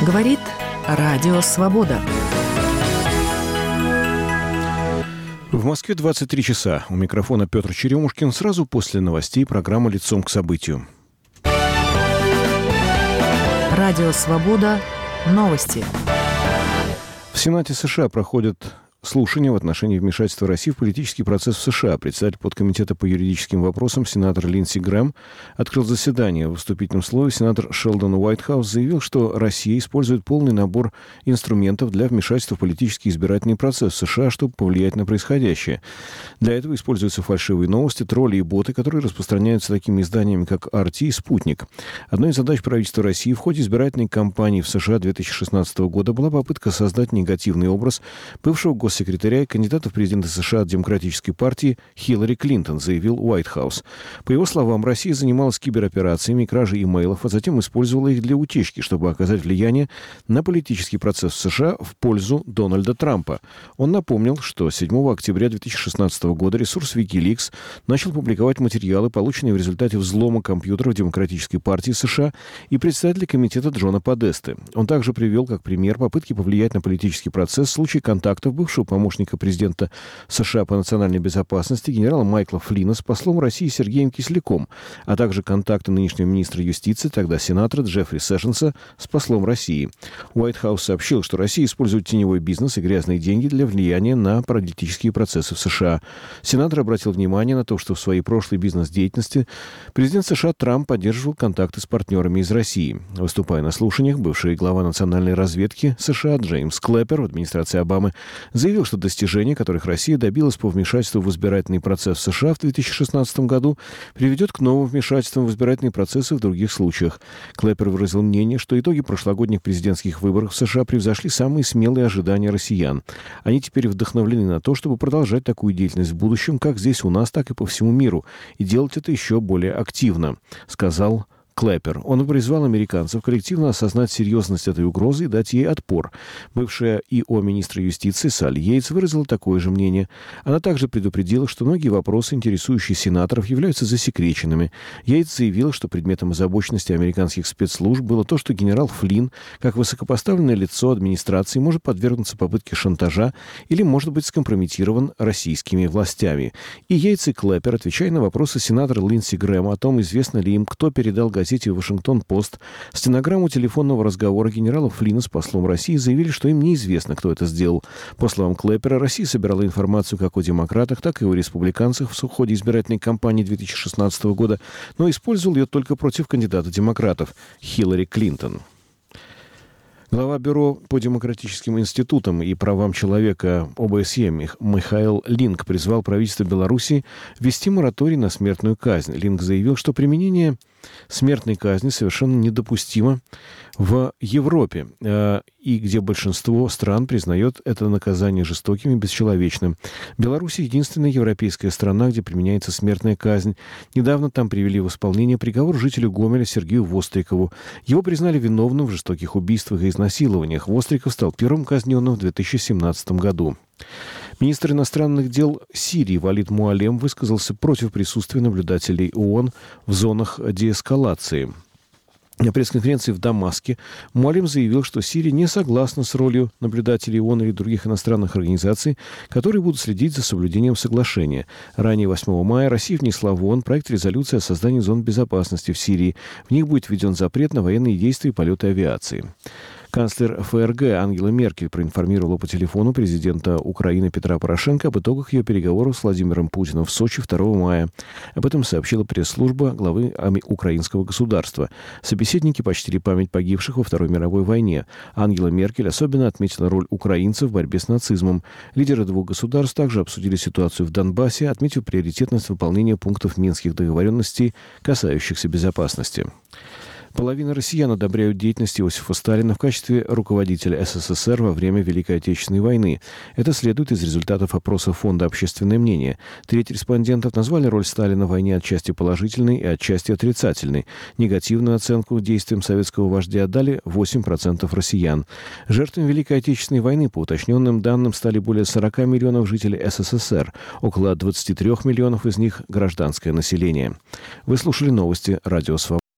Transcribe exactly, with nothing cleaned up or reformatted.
Говорит Радио Свобода. В Москве двадцать три часа. У микрофона Петр Черемушкин. Сразу после новостей программа «Лицом к событию». Радио Свобода. Новости. В Сенате США проходят слушания в отношении вмешательства России в политический процесс в США. Председатель подкомитета по юридическим вопросам сенатор Линдси Грэм открыл заседание. В вступительном слове сенатор Шелдон Уайтхаус заявил, что Россия использует полный набор инструментов для вмешательства в политический избирательный процесс в США, чтобы повлиять на происходящее. Для этого используются фальшивые новости, тролли и боты, которые распространяются такими изданиями, как ар ти и «Спутник». Одной из задач правительства России в ходе избирательной кампании в США две тысячи шестнадцатого года была попытка создать негативный образ бывшего госсекретаря секретаря и кандидата в президенты США от Демократической партии Хиллари Клинтон, заявил Уайтхаус. По его словам, Россия занималась кибероперациями, кражей имейлов, а затем использовала их для утечки, чтобы оказать влияние на политический процесс в США в пользу Дональда Трампа. Он напомнил, что седьмого октября две тысячи шестнадцатого года ресурс Wikileaks начал публиковать материалы, полученные в результате взлома компьютеров Демократической партии США и председателя комитета Джона Подесты. Он также привел как пример попытки повлиять на политический процесс в случае контактов бывшего помощника президента США по национальной безопасности генерала Майкла Флина с послом России Сергеем Кисляком, а также контакты нынешнего министра юстиции, тогда сенатора Джеффри Сэшенса, с послом России. Уайтхаус сообщил, что Россия использует теневой бизнес и грязные деньги для влияния на политические процессы в США. Сенатор обратил внимание на то, что в своей прошлой бизнес-деятельности президент США Трамп поддерживал контакты с партнерами из России. Выступая на слушаниях, бывший глава национальной разведки США Джеймс Клэппер в администрации Обамы заявил, что достижения, которых Россия добилась по вмешательству в избирательный процесс в США в две тысячи шестнадцатом году, приведет к новым вмешательствам в избирательные процессы в других случаях. Клэппер выразил мнение, что итоги прошлогодних президентских выборов в США превзошли самые смелые ожидания россиян. Они теперь вдохновлены на то, чтобы продолжать такую деятельность в будущем, как здесь у нас, так и по всему миру, и делать это еще более активно, сказал Клэппер. Он призвал американцев коллективно осознать серьезность этой угрозы и дать ей отпор. Бывшая и о министра юстиции Салли Йейтс выразила такое же мнение. Она также предупредила, что многие вопросы, интересующие сенаторов, являются засекреченными. Йейтс заявила, что предметом озабоченности американских спецслужб было то, что генерал Флинн, как высокопоставленное лицо администрации, может подвергнуться попытке шантажа или может быть скомпрометирован российскими властями. И Йейтс и Клэппер, отвечая на вопросы сенатора Линдси Грэма о том, известно ли им, кто передал газете «Вашингтон-Пост» стенограмму телефонного разговора генерала Флинна с послом России, заявили, что им неизвестно, кто это сделал. По словам Клэппера, Россия собирала информацию как о демократах, так и о республиканцах в ходе избирательной кампании две тысячи шестнадцатого года, но использовал ее только против кандидата демократов Хиллари Клинтон. Глава Бюро по демократическим институтам и правам человека о бэ эс е Михаил Линк призвал правительство Беларуси ввести мораторий на смертную казнь. Линк заявил, что применение смертной казни совершенно недопустимо в Европе, э, и где большинство стран признает это наказание жестоким и бесчеловечным. Беларусь — единственная европейская страна, где применяется смертная казнь. Недавно там привели в исполнение приговор жителю Гомеля Сергею Вострикову. Его признали виновным в жестоких убийствах и изнасилованиях. Востриков стал первым казненным в две тысячи семнадцатом году. Министр иностранных дел Сирии Валид Муалем высказался против присутствия наблюдателей ООН в зонах деэскалации. На пресс-конференции в Дамаске Муалем заявил, что Сирия не согласна с ролью наблюдателей ООН или других иностранных организаций, которые будут следить за соблюдением соглашения. Ранее, восьмого мая, Россия внесла в ООН проект резолюции о создании зон безопасности в Сирии. В них будет введен запрет на военные действия и полеты авиации. Канцлер эф эр гэ Ангела Меркель проинформировала по телефону президента Украины Петра Порошенко об итогах ее переговоров с Владимиром Путиным в Сочи второго мая. Об этом сообщила пресс-служба главы украинского государства. Собеседники почтили память погибших во Второй мировой войне. Ангела Меркель особенно отметила роль украинцев в борьбе с нацизмом. Лидеры двух государств также обсудили ситуацию в Донбассе, отметив приоритетность выполнения пунктов Минских договоренностей, касающихся безопасности. Половина россиян одобряют деятельность Иосифа Сталина в качестве руководителя эс эс эс эр во время Великой Отечественной войны. Это следует из результатов опроса Фонда «Общественное мнение». Треть респондентов назвали роль Сталина в войне отчасти положительной и отчасти отрицательной. Негативную оценку действиям советского вождя дали восемь процентов россиян. Жертвами Великой Отечественной войны, по уточненным данным, стали более сорок миллионов жителей эс эс эс эр. Около двадцать три миллионов из них – гражданское население. Вы слушали новости Радио Свобода.